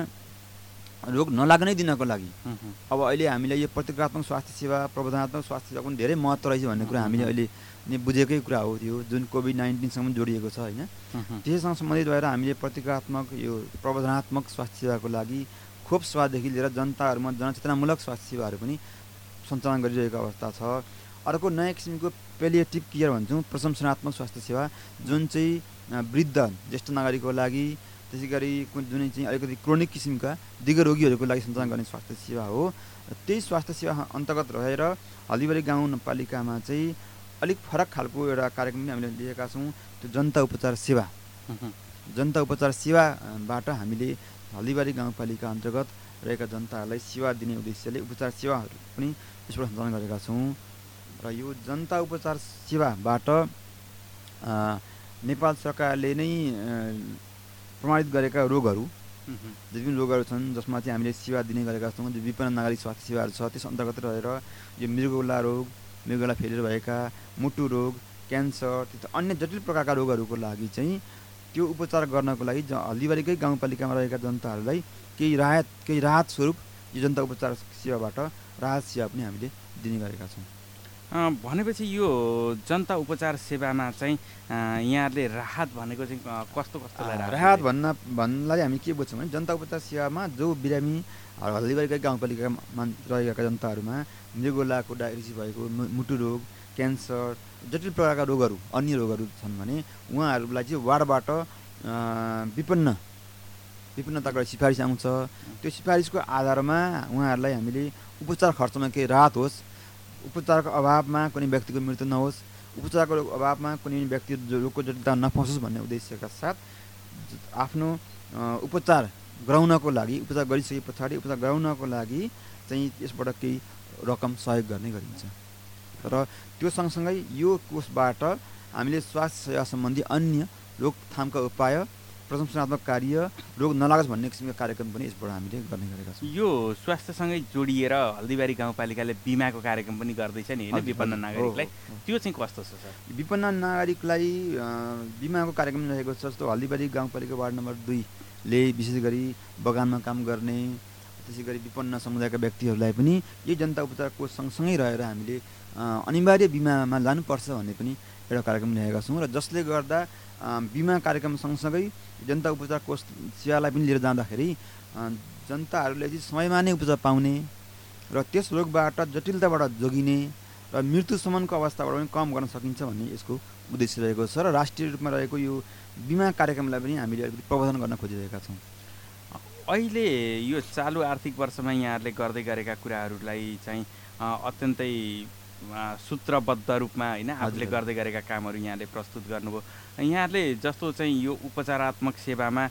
रोग नलाग्नै दिनको लागि अब अहिले हामीलाई यो प्रतिक्रियात्मक स्वास्थ्य सेवा प्रबन्धनात्मक स्वास्थ्य सेवाको पनि धेरै महत्त्व रहेछ भन्ने कुरा हामीले अहिले नै बुझेकै कुरा हो, त्यो जुन कोभिड नाइन्टिनसँग जोडिएको छ होइन। त्यससँग सम्बन्धित भएर हामीले प्रतिक्रियात्मक यो प्रबन्धनात्मक स्वास्थ्य सेवाको लागि खोप सेवादेखि लिएर जनताहरूमा जनचेतनामूलक स्वास्थ्य सेवाहरू पनि सञ्चालन गरिरहेको अवस्था छ। अर्को नयाँ किसिमको पेलिएटिभ केयर भन्छौँ, प्रशंसनात्मक स्वास्थ्य सेवा, जुन चाहिँ वृद्ध ज्येष्ठ नागरिकको लागि, त्यसै गरी जुन चाहिँ अलिकति क्रोनिक किसिमका दीर्घ रोगीहरूको लागि सञ्चालन गर्ने स्वास्थ्य सेवा हो। त्यही स्वास्थ्य सेवा अन्तर्गत रहेर हल्दीबारी गाउँपालिकामा चाहिँ अलिक फरक खालको एउटा कार्यक्रम पनि हामीले लिएका छौँ, त्यो जनता उपचार सेवा। जनता उपचार सेवाबाट हामीले हल्दीबारी गाउँपालिका अन्तर्गत रहेका जनताहरूलाई सेवा दिने उद्देश्यले उपचार सेवाहरू पनि यसबाट सञ्चालन गरेका छौँ। र यो जनता उपचार सेवाबाट नेपाल सरकारले नै प्रमाणित गरेका रोगहरू जति पनि रोगहरू छन् जसमा चाहिँ हामीले सेवा दिने गरेका छौँ, जो विपन्न नागरिक स्वास्थ्य सेवाहरू छ, त्यस अन्तर्गत रहेर यो मृगौला रोग, मृगौला फेलियर भएका, मुटु रोग, क्यान्सर, त्यस्तो अन्य जटिल प्रकारका रोगहरूको लागि चाहिँ त्यो उपचार गर्नको लागि हल्दीबारीकै गाउँपालिकामा रहेका जनताहरूलाई केही राहत केही राहत स्वरूप यो जनता उपचार सेवाबाट राहत सेवा पनि हामीले दिने गरेका छौँ। भनेपछि यो जनता उपचार सेवामा चाहिँ यहाँहरूले राहत भनेको चाहिँ कस्तो कस्तो राहत भन्न भन्नलाई हामी के बुझ्छौँ भने जनता उपचार सेवामा जो बिरामी हल्दीबारीकै गाउँपालिकामा रहेका जनताहरूमा मृगौलाको डायरिसिस भएको, मुटु रोग, क्यान्सर, जटिल प्रकारका रोगहरू अन्य रोगहरू छन् भने उहाँहरूलाई चाहिँ वार्डबाट विपन्न विपन्नताको सिफारिस आउँछ। त्यो सिफारिसको आधारमा उहाँहरूलाई हामीले उपचार खर्चमा केही राहत होस्, उपचारको अभावमा कुनै व्यक्तिको मृत्यु नहोस्, उपचारको अभावमा कुनै व्यक्ति रोगको जटिलता नफसोस् भन्ने उद्देश्यका साथ आफ्नो उपचार गराउनको लागि, उपचार गरिसके पछाडि उपचार गराउनको लागि चाहिँ यसबाट केही रकम सहयोग गर्ने गरिन्छ। र त्यो सँगसँगै यो कोषबाट हामीले स्वास्थ्य सेवा सम्बन्धी अन्य रोकथामका उपाय, प्रशंसनात्मक कार्य, रोग नलागोस् भन्ने किसिमका कार्यक्रम पनि यसबाट हामीले गर्ने गरेका छौँ। यो स्वास्थ्यसँगै जोडिएर हल्दीबारी गाउँपालिकाले बिमाको कार्यक्रम पनि गर्दैछ नि होइन, विपन्न नागरिकलाई, त्यो चाहिँ कस्तो छ सर? विपन्न नागरिकलाई बिमाको कार्यक्रम रहेको छ। जस्तो हल्दीबारी गाउँपालिका वार्ड नम्बर दुईले विशेष गरी बगानमा काम गर्ने, त्यसै गरी विपन्न समुदायका व्यक्तिहरूलाई पनि यही जनता उपचार कोष सँगसँगै रहेर हामीले अनिवार्य बिमामा लानुपर्छ भन्ने पनि एउटा कार्यक्रम ल्याएका छौँ। र जसले गर्दा बिमा कार्यक्रम सँगसँगै जनता उपचार कोष सेवालाई पनि लिएर जाँदाखेरि जनताहरूले चाहिँ समयमा नै उपचार पाउने र त्यस रोगबाट जटिलताबाट जोगिने र मृत्युसम्मको अवस्थाबाट पनि कम गर्न सकिन्छ भन्ने यसको उद्देश्य रहेको छ। र राष्ट्रिय रूपमा रहेको यो बिमा कार्यक्रमलाई पनि हामीले अलिकति प्रबन्धन गर्न खोजिरहेका छौँ। अहिले यो चालु आर्थिक वर्षमा यहाँहरूले गर्दै गरेका कुराहरूलाई चाहिँ अत्यन्तै सूत्रबद्ध रूपमा होइन आफूले गर्दै गरेका कामहरू यहाँले प्रस्तुत गर्नुभयो। यहाँहरूले जस्तो चाहिँ यो उपचारात्मक सेवामा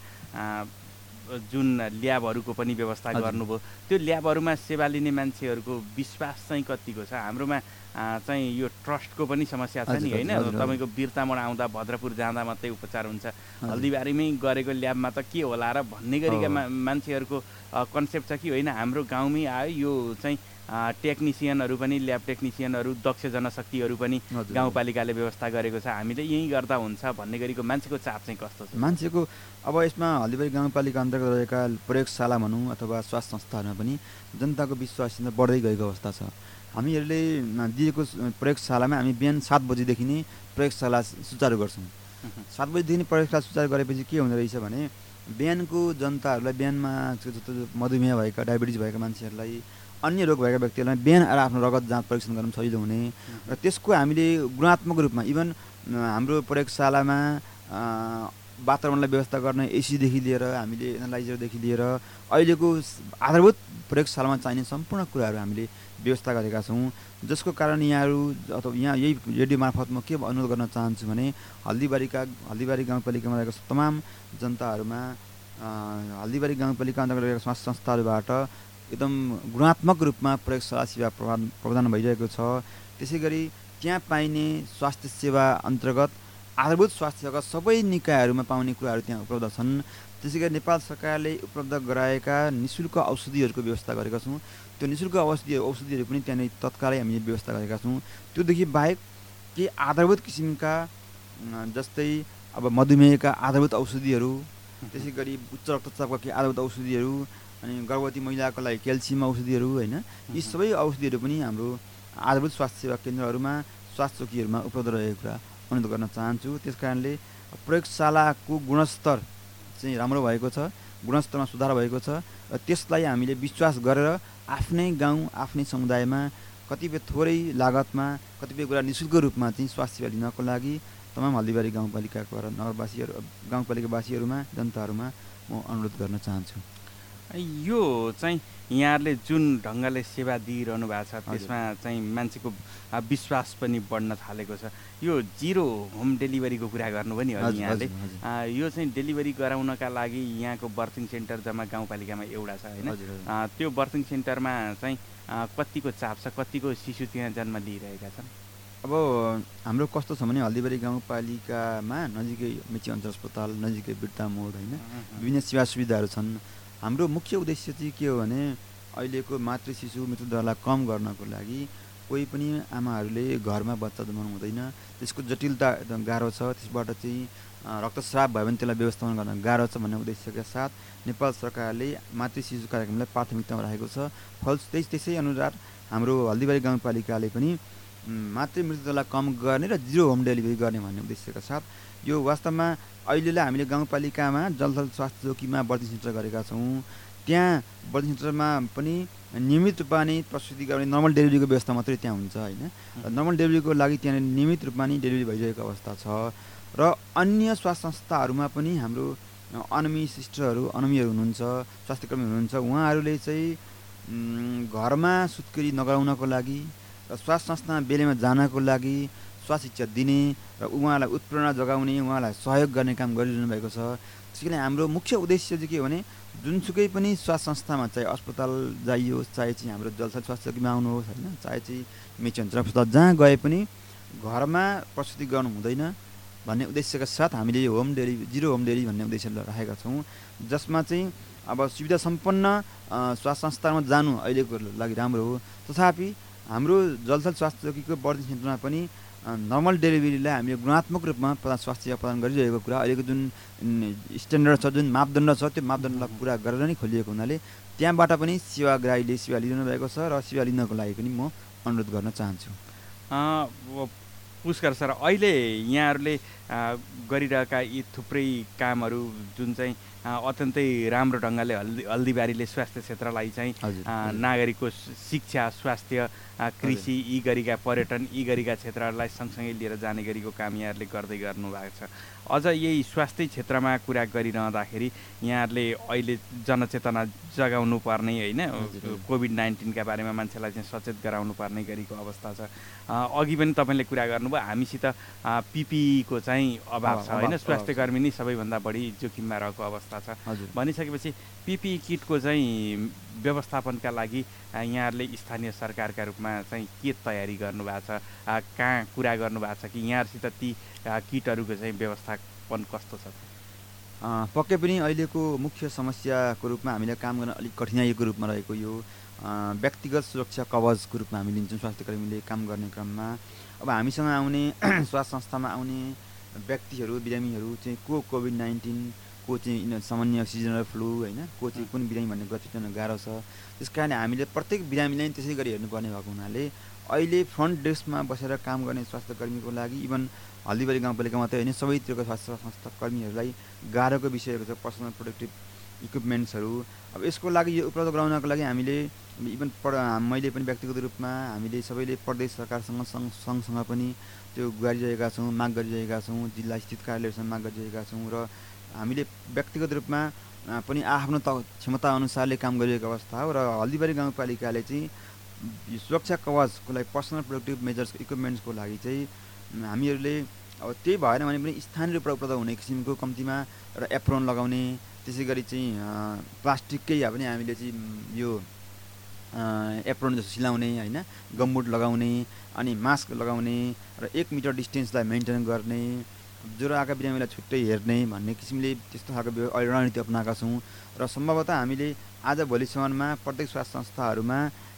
जुन ल्याबहरूको पनि व्यवस्था गर्नुभयो, त्यो ल्याबहरूमा सेवा लिने मान्छेहरूको विश्वास चाहिँ कतिको छ? हाम्रोमा चाहिँ यो ट्रस्टको पनि समस्या छ नि होइन। तपाईँको बिर्तामोड आउँदा भद्रपुर जाँदा मात्रै उपचार हुन्छ, हल्दीबारीमै गरेको ल्याबमा त के होला र भन्ने गरीका मा मान्छेहरूको कन्सेप्ट छ कि होइन। हाम्रो गाउँमै आयो यो चाहिँ टेक्निसियनहरू पनि, ल्याब टेक्निसियनहरू, दक्ष जनशक्तिहरू पनि गाउँपालिकाले व्यवस्था गरेको छ, हामीले यहीँ गर्दा हुन्छ भन्ने गरीको मान्छेको चाप चाहिँ कस्तो छ? मान्छेको अब यसमा हल्दीबारी गाउँपालिका अन्तर्गत रहेका प्रयोगशाला भनौँ अथवा स्वास्थ्य संस्थाहरूमा पनि जनताको विश्वास बढ्दै गएको अवस्था छ। हामीहरूले दिएको प्रयोगशालामा हामी बिहान सात बजीदेखि नै प्रयोगशाला सुचारू गर्छौँ। सात बजीदेखि नै प्रयोगशाला सुचारू गरेपछि के हुँदो रहेछ भने बिहानको जनताहरूलाई, बिहानमा जस्तो मधुमेह भएका, डायबिटिज भएका मान्छेहरूलाई, अन्य रोग भएका व्यक्तिहरूलाई बिहान आएर आफ्नो रगत जाँच परीक्षण गर्न सजिलो हुने र त्यसको हामीले गुणात्मक रूपमा इभन हाम्रो प्रयोगशालामा वातावरणलाई व्यवस्था गर्ने एसीदेखि लिएर हामीले एनालाइजरदेखि लिएर अहिलेको आधारभूत प्रयोगशालामा चाहिने सम्पूर्ण कुराहरू हामीले व्यवस्था गरेका छौँ। जसको कारण यहाँहरू अथवा यहाँ यही रेडियो मार्फत म के अनुरोध गर्न चाहन्छु भने हल्दीबारीका हल्दीबारी गाउँपालिकामा रहेको तमाम जनताहरूमा हल्दीबारी गाउँपालिका अन्तर्गत रहेका स्वास्थ्य संस्थाहरूबाट एकदम गुणात्मक रूपमा प्रयोगशाला सेवा प्रदान प्रदान भइरहेको छ। त्यसै गरी त्यहाँ पाइने स्वास्थ्य सेवा अन्तर्गत आधारभूत स्वास्थ्य सेवाका सबै निकायहरूमा पाउने कुराहरू त्यहाँ उपलब्ध छन्। त्यसै गरी नेपाल सरकारले उपलब्ध गराएका निःशुल्क औषधिहरूको व्यवस्था गरेका छौँ। त्यो निःशुल्क औषधि औषधिहरू पनि त्यहाँनिर तत्कालै हामीले व्यवस्था गरेका छौँ। त्योदेखि बाहेक केही आधारभूत किसिमका जस्तै अब मधुमेहका आधारभूत औषधिहरू, त्यसै गरी उच्च रक्तचापका केही आधारभूत औषधिहरू, अनि गर्भवती महिलाको लागि क्याल्सियम औषधिहरू होइन, यी सबै औषधिहरू पनि हाम्रो आधारभूत स्वास्थ्य सेवा केन्द्रहरूमा, स्वास्थ्य चौकीहरूमा उपलब्ध रहेको कुरा अनुरोध गर्न चाहन्छु। त्यस कारणले प्रयोगशालाको गुणस्तर चाहिँ राम्रो भएको छ, गुणस्तरमा सुधार भएको छ र त्यसलाई हामीले विश्वास गरेर आफ्नै गाउँ, आफ्नै समुदायमा कतिपय थोरै लागतमा, कतिपय कुरा निःशुल्क रूपमा चाहिँ स्वास्थ्य सेवा लिनको लागि तमाम हल्दीबारी गाउँपालिकाको नगरवासीहरू, गाउँपालिकावासीहरूमा, जनताहरूमा म अनुरोध गर्न चाहन्छु। यो चाहिँ यहाँहरूले जुन ढङ्गले सेवा दिइरहनु भएको छ त्यसमा चाहिँ मान्छेको विश्वास पनि बढ्न थालेको छ। यो जिरो होम डेलिभरीको कुरा गर्नु पनि हो यहाँले। यो चाहिँ डेलिभरी गराउनका लागि यहाँको बर्थिङ सेन्टर जम्मा गाउँपालिकामा एउटा छ होइन। त्यो बर्थिङ सेन्टरमा चाहिँ कतिको चाप छ, कतिको शिशु त्यहाँ जन्म लिइरहेका छन्? अब हाम्रो कस्तो छ भने हल्दीबारी गाउँपालिकामा नजिकै मेची अञ्चल अस्पताल, नजिकै बिर्तामोड होइन, विभिन्न सेवा सुविधाहरू छन्। हाम्रो मुख्य उद्देश्य चाहिँ के हो भने अहिलेको मातृ शिशु मृत्युदरलाई कम गर्नको लागि कोही पनि आमाहरूले घरमा बच्चा जन्माउनु हुँदैन, त्यसको जटिलता एकदम गाह्रो छ, त्यसबाट चाहिँ रक्तस्राव भयो भने त्यसलाई व्यवस्थापन गर्न गाह्रो छ भन्ने उद्देश्यका साथ नेपाल सरकारले मातृ शिशु कार्यक्रमलाई प्राथमिकतामा राखेको छ। फल त्यस त्यसै अनुसार हाम्रो हल्दीबारी गाउँपालिकाले पनि मातृ मृत्युदरलाई कम गर्ने र जिरो होम डेलिभरी गर्ने भन्ने उद्देश्यका साथ यो वास्तवमा अहिलेलाई हामीले गाउँपालिकामा जलथल स्वास्थ्य चौकीमा बर्थिङ सेन्टर गरेका छौँ। त्यहाँ बर्थिङ सेन्टरमा पनि नियमित रूपमा नै प्रसुति गर्ने नर्मल डेलिभरीको व्यवस्था मात्रै त्यहाँ हुन्छ होइन। नर्मल डेलिभरीको लागि त्यहाँ नियमित रूपमा नै डेलिभरी भइरहेको अवस्था छ र अन्य स्वास्थ्य संस्थाहरूमा पनि हाम्रो अनमी सिस्टरहरू, अनमीहरू हुनुहुन्छ, स्वास्थ्यकर्मी हुनुहुन्छ, उहाँहरूले चाहिँ घरमा सुत्केरी नगराउनको लागि र स्वास्थ्य संस्थामा बेलैमा जानको लागि स्वास्थ्य शिक्षा दिने र उहाँलाई उत्प्रेरणा जगाउने, उहाँलाई सहयोग गर्ने काम गरिरहनु भएको छ। त्यसै कारण हाम्रो मुख्य उद्देश्य चाहिँ के हो भने जुनसुकै पनि स्वास्थ्य संस्थामा, चाहे अस्पताल जाइयोस्, चाहे चाहिँ हाम्रो जलथल स्वास्थ्य चौकीमा आउनुहोस् होइन, चाहे चाहिँ मेची अञ्चल अस्पताल जहाँ गए पनि घरमा प्रसुति गर्नु हुँदैन भन्ने उद्देश्यका साथ हामीले यो home delivery, zero home delivery भन्ने उद्देश्य राखेका छौँ। जसमा चाहिँ अब सुविधा सम्पन्न स्वास्थ्य संस्थामा जानु अहिलेको लागि राम्रो हो। तथापि हाम्रो जलथल स्वास्थ्य चौकीको बर्थिङ सेन्टरमा पनि नर्मल डेलिभरीलाई हामीले गुणात्मक रूपमा प्रदान स्वास्थ्य सेवा प्रदान गरिरहेको कुरा, अहिलेको जुन स्ट्यान्डर्ड छ, जुन मापदण्ड छ, त्यो मापदण्डलाई पुरा गरेर नै खोलिएको हुनाले त्यहाँबाट पनि सेवाग्राहीले सेवा लिइरहनु भएको छ र सेवा लिनको लागि पनि म अनुरोध गर्न चाहन्छु। पुष्कर सर, अहिले यहाँहरूले गरिरहेका यी थुप्रै कामहरू जुन चाहिँ अत्यन्तै राम्रो ढङ्गले हल्दी हल्दीबारीले स्वास्थ्य क्षेत्रलाई चाहिँ नागरिकको शिक्षा, स्वास्थ्य, कृषि, यी गरीका पर्यटन, यी गरीका क्षेत्रहरूलाई सँगसँगै लिएर जाने गरीको काम यहाँहरूले गर्दै गर्नु भएको छ। अझ यही स्वास्थ्य क्षेत्रमा कुरा गरिरहँदाखेरि यहाँहरूले अहिले जनचेतना जगाउनु पर्ने होइन, कोभिड नाइन्टिनका बारेमा मान्छेलाई चाहिँ सचेत गराउनु पर्ने गरीको अवस्था छ। अघि पनि तपाईँले कुरा गर्नुभयो हामीसित पिपिईको चाहिँ चाहिँ अभाव छ होइन, अभाव- स्वास्थ्य अभाव छ। कर्मी नै सबैभन्दा बढी जोखिममा रहेको अवस्था छ हजुर भनिसकेपछि पिपिई किटको चाहिँ व्यवस्थापनका लागि अ, यहाँहरूले स्थानीय सरकारका रूपमा चाहिँ के तयारी गर्नुभएको छ, अ, कहाँ कुरा गर्नुभएको छ कि यहाँहरूसित ती अ, किटहरूको चाहिँ व्यवस्थापन कस्तो छ? अ, पक्कै पनि अहिलेको मुख्य समस्याको रूपमा हामीले काम गर्न अलिक कठिनाइको रूपमा रहेको यो अ, व्यक्तिगत सुरक्षा कवचको रूपमा हामी लिन्छौँ स्वास्थ्य कर्मीले काम गर्ने क्रममा। अब हामीसँग आउने स्वास्थ्य संस्थामा आउने व्यक्तिहरू बिरामीहरू चाहिँ को कोभिड नाइन्टिन, को चाहिँ यिनीहरू सामान्य सिजनल फ्लू होइन, को चाहिँ कुन बिरामी भन्ने कुरा छुट्याउन गाह्रो छ। त्यस कारणले हामीले प्रत्येक बिरामीलाई नै त्यसै गरी हेर्नुपर्ने भएको हुनाले अहिले फ्रन्ट डेस्कमा बसेर काम गर्ने स्वास्थ्य कर्मीको लागि इभन हल्दीबारी गाउँपालिका मात्रै होइन सबैतिरको स्वास्थ्य संस्था कर्मीहरूलाई गाह्रोको विषयहरू छ पर्सनल प्रोटेक्टिभ इक्विपमेन्ट्सहरू। अब यसको लागि यो उपलब्ध गराउनको लागि हामीले इभन पर मैले पनि व्यक्तिगत रूपमा हामीले सबैले प्रदेश सरकारसँग सङ्घ सङ्घसँग पनि त्यो गरिरहेका छौँ, माग गरिरहेका छौँ, जिल्ला स्थित कार्यालयसँग माग गरिरहेका छौँ र हामीले व्यक्तिगत रूपमा अ, पनि आफ्नो त क्षमता अनुसारले काम गरिरहेको अवस्था हो। र हल्दीबारी गाउँपालिकाले चाहिँ यो सुरक्षा कवचको लागि पर्सनल प्रोटेक्टिभ मेजर्स इक्विपमेन्ट्सको लागि चाहिँ उम्, हामीहरूले अब त्यही भएन भने पनि स्थानीय रूपमा उपलब्ध हुने किसिमको कम्तीमा र एप्रोन लगाउने, त्यसै गरी चाहिँ अ, प्लास्टिककै भए पनि हामीले चाहिँ उम्, यो एप्रोन जस्तो सिलाउने होइन, गमबुट लगाउने अनि मास्क लगाउने र एक मिटर डिस्टेन्सलाई मेन्टेन गर्ने, ज्वरो आएका बिरामीलाई छुट्टै हेर्ने भन्ने किसिमले त्यस्तो खालको व्य- अहिले रणनीति अपनाएका छौँ। र सम्भवतः हामीले आज भोलिसम्ममा प्रत्येक स्वास्थ्य संस्थाहरूमा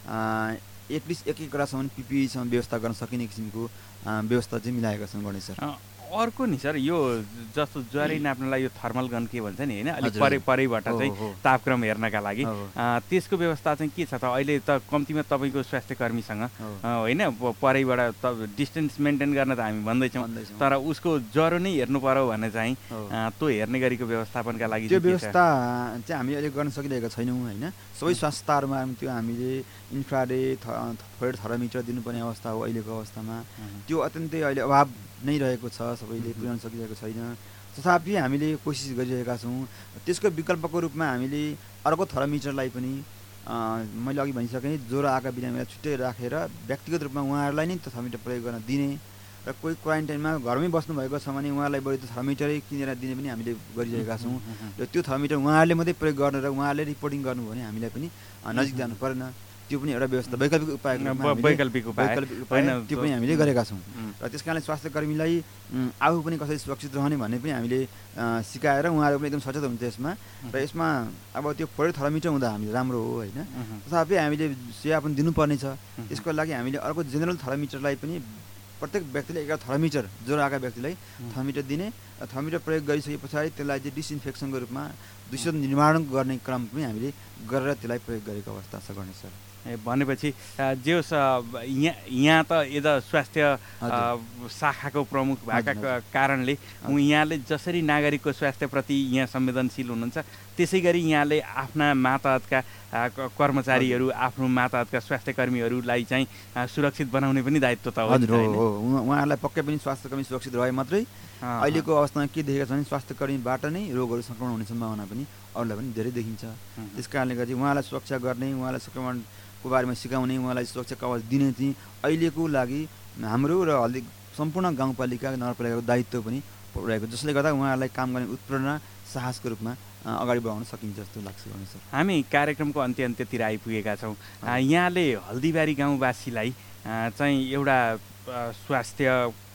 एटलिस्ट एक एकवटासम्म पिपिईसम्म व्यवस्था गर्न सकिने किसिमको अ, व्यवस्था चाहिँ मिलाएका छौँ गणेश सर। अ, अर्को नि सर यो जस्तो ज्वरै नाप्नलाई यो थर्मल गन के भन्छ नि होइन, अलिक हजुर, परे हजुर। परैबाट हो, चाहिँ हो, हो। तापक्रम हेर्नका लागि हो, हो। अ, त्यसको व्यवस्था चाहिँ के छ त? अहिले त कम्तीमा तपाईँको स्वास्थ्य कर्मीसँग हो। अ, होइन प- परैबाट त डिस्टेन्स मेन्टेन गर्न त हामी भन्दैछौँ, भन्दैछौँ। तर उसको ज्वरो नै हेर्नु पर्यो भने चाहिँ हो। अ, त्यो हेर्ने गरेको व्यवस्थापनका लागि त्यो चाहिँ के छ? व्यवस्था चाहिँ हामी अहिले गर्न सकिरहेका छैनौँ होइन। सबै स्वास्थ्यहरूमा त्यो हामीले इन्फ्रारेड थर्ड थर्मोमिटर दिनुपर्ने अवस्था हो अहिलेको अवस्थामा। अँ, त्यो अत्यन्तै अहिले अभाव नै रहेको छ, सबैले पुर्याउन सकिरहेको छैन। तथापि हामीले कोसिस गरिरहेका छौँ। त्यसको विकल्पको रूपमा हामीले अर्को थर्मोमिटरलाई पनि अ, मैले अघि भनिसकेँ ज्वरो आएका बिरामीलाई छुट्टै राखेर व्यक्तिगत रूपमा उहाँहरूलाई नै त्यो थर्मोमिटर प्रयोग गर्न दिने र कोही क्वारेन्टाइनमा घरमै बस्नुभएको छ भने उहाँलाई बढी त्यो थर्मोमिटरै किनेर दिने पनि हामीले गरिरहेका छौँ। र त्यो थर्मोमिटर उहाँहरूले मात्रै प्रयोग गर्नु र उहाँहरूले रिपोर्टिङ गर्नु भने हामीलाई पनि अ, नजिक जानु परेन। त्यो पनि एउटा व्यवस्था वैकल्पिक उपायको रूपमा ब- हामीले- वैकल्पिक उपाय वैकल्पिक उपाय होइन, त्यो त्यो- पनि हामीले गरेका छौँ। उम्, र त्यस कारणले स्वास्थ्य कर्मीलाई उम्, आफू पनि कसरी सुरक्षित रहने भन्ने पनि हामीले अ, सिकाएर उहाँहरू पनि एकदम सचेत हुन्छ यसमा। र यसमा अब त्यो फोर्ड थर्मोमिटर हुँदा हामीले राम्रो हो होइन। उम्, तथापि हामीले सेवा पनि दिनुपर्ने छ। त्यसको लागि हामीले अर्को जेनरल थर्मोमिटरलाई पनि प्रत्येक व्यक्तिले एउटा थर्मोमिटर ज्वरो आएका व्यक्तिलाई थर्मोमिटर दिने र थर्मोमिटर प्रयोग गरिसके पछाडि त्यसलाई चाहिँ डिसइन्फेक्सनको रूपमा दूषित निर्माण गर्ने क्रम पनि हामीले गरेर त्यसलाई प्रयोग गरेको अवस्था छ गणेश सर। ए, भनेपछि अ, जे होस् अ, यहाँ यहाँ त यता स्वास्थ्य अ, शाखाको प्रमुख भएका हजुर, क- कारणले उ- यहाँले जसरी नागरिकको स्वास्थ्यप्रति यहाँ संवेदनशील हुनुहुन्छ त्यसै गरी यहाँले आफ्ना मातहतका अ, क- कर्मचारीहरू आफ्नो मातहतका स्वास्थ्य कर्मीहरूलाई चाहिँ अ, सुरक्षित बनाउने पनि दायित्व त हो नि हजुर त, हो होइन? हो उहाँ- उहाँहरूलाई पक्कै पनि स्वास्थ्य कर्मी सुरक्षित रहे मात्रै अँ, अहिलेको अवस्थामा के देखेका छ भने स्वास्थ्य कर्मीबाट नै रोगहरू सङ्क्रमण हुने सम्भावना पनि अरूलाई पनि धेरै देखिन्छ। अँ, त्यस कारणले गर्दा चाहिँ उहाँलाई सुरक्षा गर्ने, उहाँलाई सङ्क्रमणको बारेमा सिकाउने, उहाँलाई सुरक्षा कवच दिने चाहिँ अहिलेको लागि हाम्रो र हल्दी सम्पूर्ण गाउँपालिका नगरपालिकाको दायित्व पनि रहेको, जसले गर्दा उहाँहरूलाई काम गर्ने उत्प्रेरणा साहसको रूपमा अ, अगाडि बढाउन सकिन्छ जस्तो लाग्छ गणेश सर। हामी कार्यक्रमको अन्त्य अन्त्यतिर आइपुगेका छौँ। अ, यहाँले हल्दीबारी गाउँवासीलाई अ, चाहिँ एउटा अ, स्वास्थ्य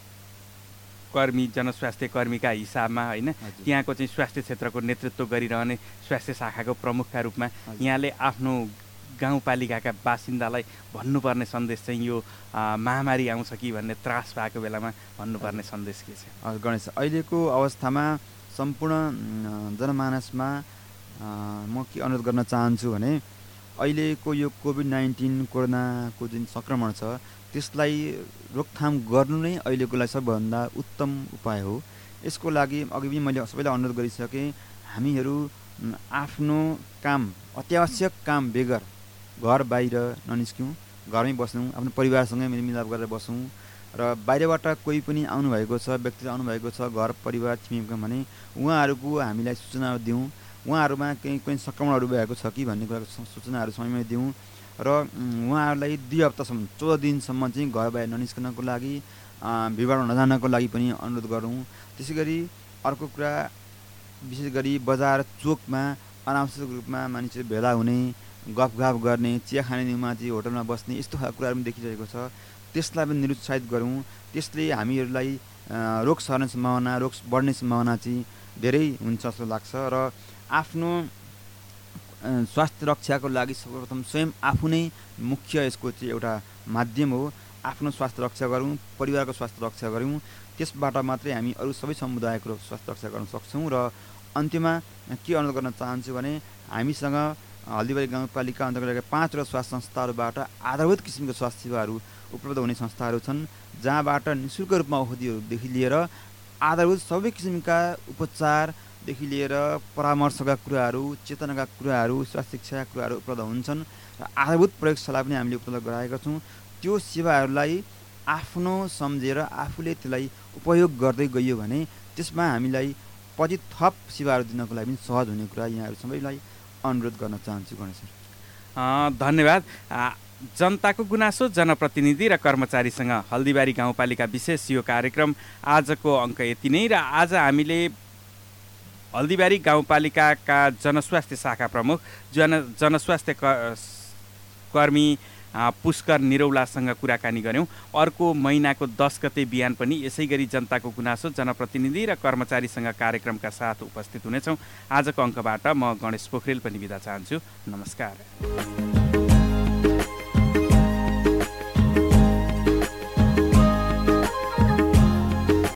कर्मी जनस्वास्थ्य कर्मीका हिसाबमा होइन हजुर। त्यहाँको चाहिँ स्वास्थ्य क्षेत्रको नेतृत्व गरिरहने स्वास्थ्य शाखाको प्रमुखका रूपमा हजुर। यहाँले आफ्नो गाउँपालिकाका बासिन्दालाई भन्नुपर्ने सन्देश चाहिँ यो अ, महामारी आउँछ कि भन्ने त्रास भएको बेलामा भन्नुपर्ने सन्देश के छ? हजुर गणेश सर, अहिलेको अवस्थामा सम्पूर्ण अम, जनमानसमा अ, म के अनुरोध गर्न चाहन्छु भने अहिलेको यो कोभिड नाइन्टिन कोरोनाको जुन सङ्क्रमण छ त्यसलाई रोकथाम गर्नु नै अहिलेको लागि सबभन्दा उत्तम उपाय हो। यसको लागि अघि पनि मैले सबैलाई अनुरोध गरिसकेँ, हामीहरू अम, आफ्नो काम अत्यावश्यक काम बेगर घर बाहिर ननिस्क्यौँ, घरमै बस्यौँ, आफ्नो परिवारसँगै मेलमिलाप गरेर बसौँ। र बाहिरबाट कोही पनि आउनुभएको छ, व्यक्ति आउनुभएको छ घर परिवार छिमेकीमा भने उहाँहरूको हामीलाई सूचना दिउँ, उहाँहरूमा केही कुनै सङ्क्रमणहरू भएको छ कि भन्ने कुराको सू- सूचनाहरू समयमै दिउँ र उम्, उहाँहरूलाई दुई हप्तासम्म चौध दिनसम्म चाहिँ घर बाहिर ननिस्कनको लागि भिडभाड नजानको लागि पनि अनुरोध गरौँ। त्यसै गरी अर्को कुरा, विशेष गरी बजार चोकमा अनावश्यक रूपमा मानिसहरू भेला हुने, गफगाफ गर्ने, चिया खाने न्युमा चाहिँ होटलमा बस्ने, यस्तो खालको कुराहरू पनि देखिरहेको छ। त्यसलाई पनि निरुत्साहित गरौँ। त्यसले हामीहरूलाई रोग सर्ने सम्भावना, रोग बढ्ने सम्भावना चाहिँ धेरै हुन्छ जस्तो लाग्छ। र आफ्नो स्वास्थ्य रक्षाको लागि सर्वप्रथम स्वयं आफू नै मुख्य यसको चाहिँ एउटा माध्यम हो। आफ्नो स्वास्थ्य रक्षा गरौँ, परिवारको स्वास्थ्य रक्षा गरौँ, त्यसबाट मात्रै हामी अरू सबै समुदायको स्वास्थ्य रक्षा गर्न सक्छौँ। र अन्त्यमा के अनुरोध गर्न चाहन्छु भने हामीसँग हल्दीबारी गाउँपालिका अन्तर्गत पाँचवटा स्वास्थ्य संस्थाहरूबाट आधारभूत किसिमको स्वास्थ्य सेवाहरू उपलब्ध हुने संस्थाहरू छन्, जहाँबाट निःशुल्क रूपमा औषधिहरूदेखि लिएर आधारभूत सबै किसिमका उपचारदेखि लिएर परामर्शका कुराहरू, चेतनाका कुराहरू, स्वास्थ्य शिक्षाका कुराहरू उपलब्ध हुन्छन्। र आधारभूत प्रयोगशाला पनि हामीले उपलब्ध गराएका छौँ। त्यो सेवाहरूलाई आफ्नो सम्झेर आफूले त्यसलाई उपयोग गर्दै गइयो भने त्यसमा हामीलाई पछि थप सेवाहरू दिनको लागि पनि सहज हुने कुरा यहाँहरू सबैलाई अनुरोध गर्न चाहन्छु। गणेश सर, धन्यवाद। जनताको गुनासो, जनप्रतिनिधि र कर्मचारीसँग हल्दीबारी गाउँपालिका विशेष यो कार्यक्रम आजको अङ्क यति नै। र आज हामीले हल्दीबारी गाउँपालिकाका जनस्वास्थ्य शाखा प्रमुख जन जनस्वास्थ्य कर्मी पुष्कर निरौलासँग कुराकानी गऱ्यौँ। अर्को महिनाको दस गते बिहान पनि यसै गरी जनताको गुनासो, जनप्रतिनिधि र कर्मचारीसँग कार्यक्रमका साथ उपस्थित हुनेछौँ। आजको अङ्कबाट म गणेश पोखरेल पनि बिदा चाहन्छु। नमस्कार।